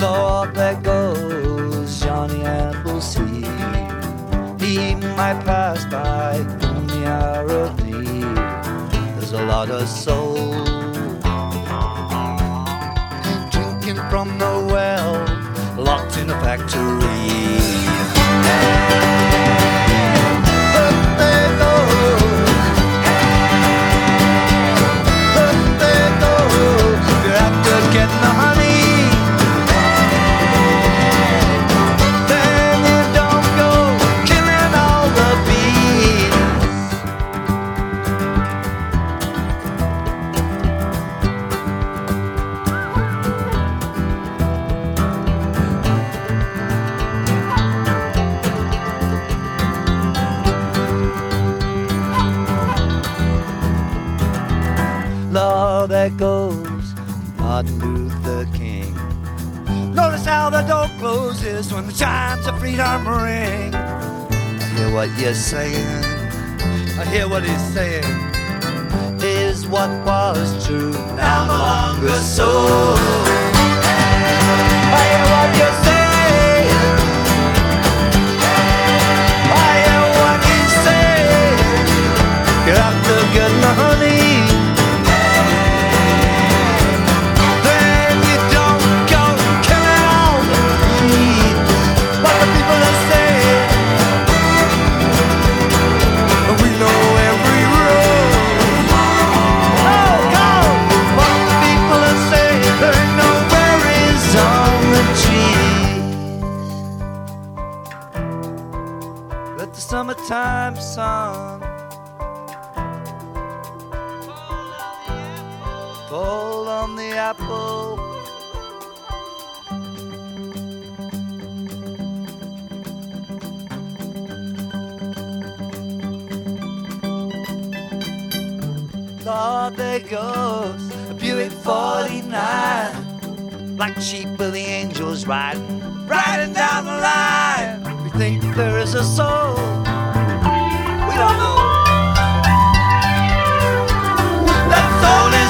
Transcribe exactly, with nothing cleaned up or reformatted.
Lord, there goes Johnny Appleseed. He might pass by in the hour of need. There's a lot of soul drinking from the well, locked in a factory. And up they go, up they go. You're after getting the honey. Lord, there goes Martin Luther King. Notice how the door closes when the chimes of freedom ring. I hear what you're saying, I hear what he's saying. Is what was true now no longer so. I hear what you're saying, I hear what he's saying. You're after getting the honey. Let the summertime sun fall on the apple. Lord, there goes a Buick forty-nine, black sheep with the angels riding, riding down the line. We think there is a soul, we don't know. That soul